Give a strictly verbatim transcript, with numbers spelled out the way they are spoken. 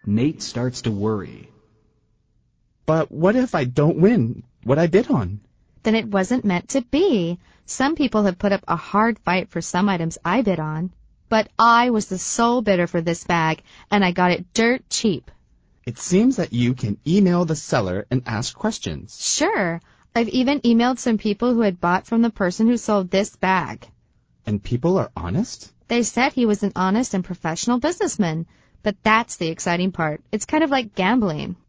Nate starts to worry. But what if I don't win what I bid on? Then it wasn't meant to be. Some people have put up a hard fight for some items I bid on. But I was the sole bidder for this bag, and I got it dirt cheap. It seems that you can email the seller and ask questions. Sure. I've even emailed some people who had bought from the person who sold this bag. And people are honest? They said he was an honest and professional businessman. But that's the exciting part. It's kind of like gambling.